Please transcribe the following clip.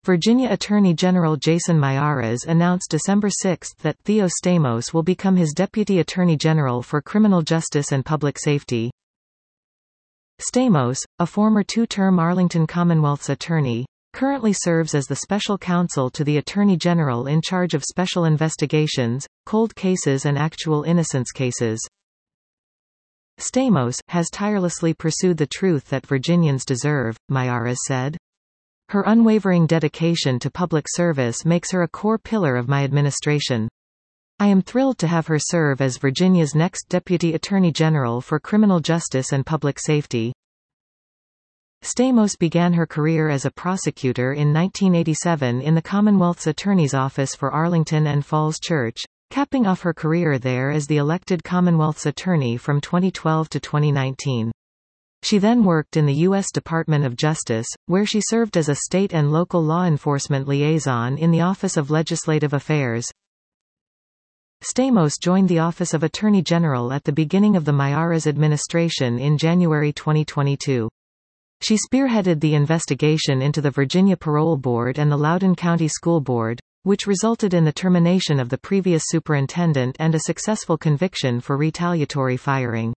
Virginia Attorney General Jason Miyares announced December 6 that Theo Stamos will become his Deputy Attorney General for Criminal Justice and Public Safety. Stamos, a former two-term Arlington Commonwealth's attorney, currently serves as the special counsel to the Attorney General in charge of special investigations, cold cases and actual innocence cases. Stamos has tirelessly pursued the truth that Virginians deserve, Miyares said. Her unwavering dedication to public service makes her a core pillar of my administration. I am thrilled to have her serve as Virginia's next Deputy Attorney General for Criminal Justice and Public Safety. Stamos began her career as a prosecutor in 1987 in the Commonwealth's Attorney's Office for Arlington and Falls Church, capping off her career there as the elected Commonwealth's attorney from 2012 to 2019. She then worked in the U.S. Department of Justice, where she served as a state and local law enforcement liaison in the Office of Legislative Affairs. Stamos joined the Office of Attorney General at the beginning of the Miyares administration in January 2022. She spearheaded the investigation into the Virginia Parole Board and the Loudoun County School Board, which resulted in the termination of the previous superintendent and a successful conviction for retaliatory firing.